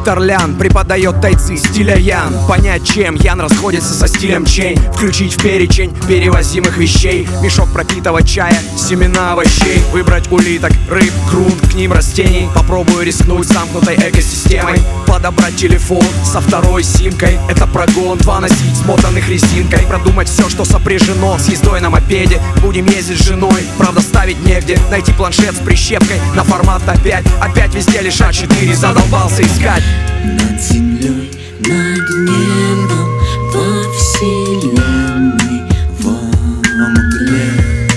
Виктор Лян преподает тайцы стиля Ян. Понять, чем Ян расходится со стилем Чейн. Включить в перечень перевозимых вещей. Мешок пропитого чая, семена овощей. Выбрать улиток, рыб, грунт, к ним растений. Попробую рискнуть замкнутой экосистемой. Подобрать телефон со второй симкой. Это прогон, 2 носить смотанных резинкой. Продумать все, что сопряжено с ездой на мопеде. Будем ездить с женой, правда ставить негде. Найти планшет с прищепкой на формат А5. Опять везде лишь А4, задолбался искать. Над землей, над небом, во вселенной, во мгле.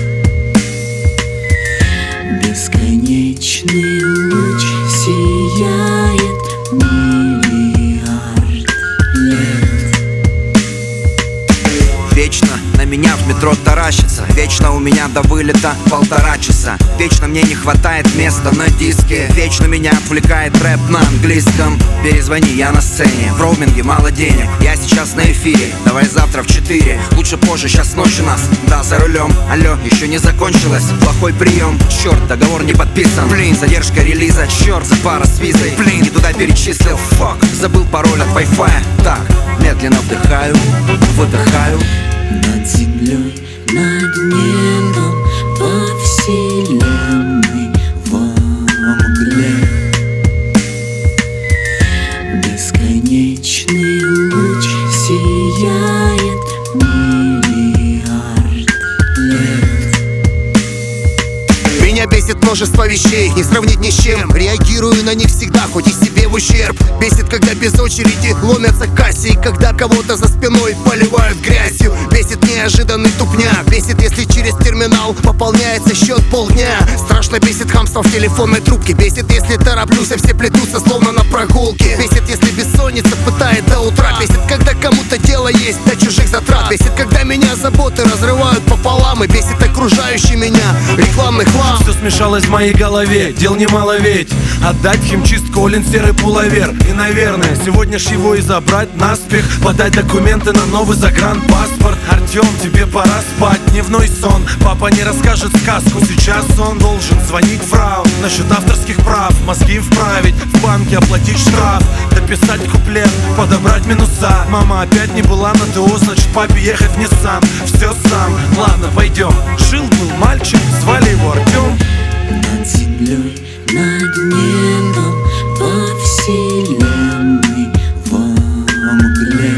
Бесконечный луч сияет миллиард лет. Вечно на меня в метро таращится. Вечно у меня до вылета 1,5 часа. Вечно мне не хватает места на диске. Вечно меня отвлекает рэп на английском. Перезвони, я на сцене, в роуминге мало денег. Я сейчас на эфире, давай завтра в 4. Лучше позже, сейчас ночь у нас, да, за рулем. Алло, еще не закончилось, плохой прием. Черт, договор не подписан. Блин, задержка релиза, черт, пара с визой. Блин, не туда перечислил, фак. Забыл пароль от Wi-Fi. Так, медленно вдыхаю, выдыхаю. Над землей, над небом, во вселенной, во мгле. Бесконечный луч сияет миллиард лет. Меня бесит множество вещей, не сравнить ни с чем. Реагирую на них всегда, хоть и себе в ущерб. Бесит, когда без очереди ломятся кассе, и когда кого-то за спиной поливают грязью. Бесит неожиданный тупняк. Бесит, если через терминал пополняется счет полдня. Страшно бесит хамство в телефонной трубке. Бесит, если тороплюсь, а все плетутся словно на прогулке. Бесит, если бессонница пытает до утра. Бесит, когда кому-то дело есть до чужих затрат. Бесит, когда меня заботы разрывают пополам. И бесит окружающий меня рекламный хлам. Все смешалось в моей голове, дел немало ведь. Отдать химчистку Олин серый пуловер. И, наверное, сегодня ж его и забрать наспех. Подать документы на новый загранпаспорт. Артем, тебе пора спать, дневной сон. Папа не расскажет сказку, сейчас он должен звонить фрау насчет авторских прав, мозги вправить, в банке оплатить штраф, дописать куплет, подобрать минуса. Мама опять не была на ТО, значит папе ехать в Ниссан. Все сам, ладно, пойдем. Жил-был мальчик, звали его Артем. Над землей, над небом, во вселенной, во мгле.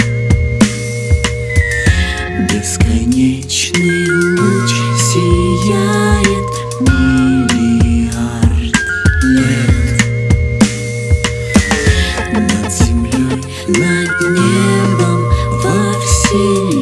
Бесконечный луч сияет миллиард лет. Над землей, над небом, во вселенной.